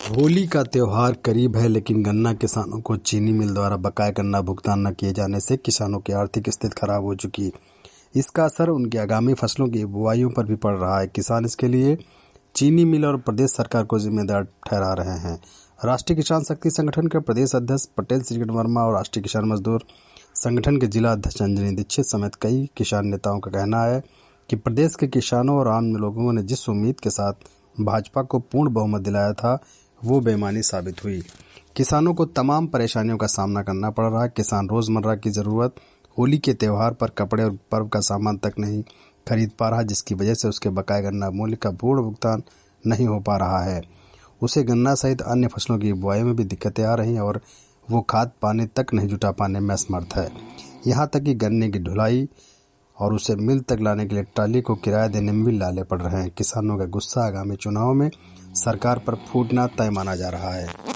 होली का त्योहार करीब है, लेकिन गन्ना किसानों को चीनी मिल द्वारा बकाया गन्ना भुगतान न किए जाने से किसानों की आर्थिक स्थिति खराब हो चुकी। इसका असर उनकी आगामी फसलों की बुआइयों पर भी पड़ रहा है। किसान इसके लिए चीनी मिल और प्रदेश सरकार को जिम्मेदार ठहरा रहे हैं। राष्ट्रीय किसान शक्ति संगठन के प्रदेश अध्यक्ष पटेल श्रीगण वर्मा और राष्ट्रीय किसान मजदूर संगठन के जिला अध्यक्ष अंजनी दीक्षित समेत कई किसान नेताओं का कहना है कि प्रदेश के किसानों और आम लोगों ने जिस उम्मीद के साथ भाजपा को पूर्ण बहुमत दिलाया था, वो बेईमानी साबित हुई। किसानों को तमाम परेशानियों का सामना करना पड़ रहा है। किसान रोजमर्रा की जरूरत होली के त्योहार पर कपड़े और पर्व का सामान तक नहीं खरीद पा रहा, जिसकी वजह से उसके बकाया गन्ना मूल्य का पूर्ण भुगतान नहीं हो पा रहा है। उसे गन्ना सहित अन्य फसलों की बुआई में भी दिक्कतें आ रही हैं और वो खाद पानी तक नहीं जुटा पाने में असमर्थ है। यहाँ तक कि गन्ने की ढुलाई और उसे मिल तक लाने के लिए ट्राली को किराया देने में भी लाले पड़ रहे हैं। किसानों का गुस्सा आगामी चुनाव में सरकार पर फूटना तय माना जा रहा है।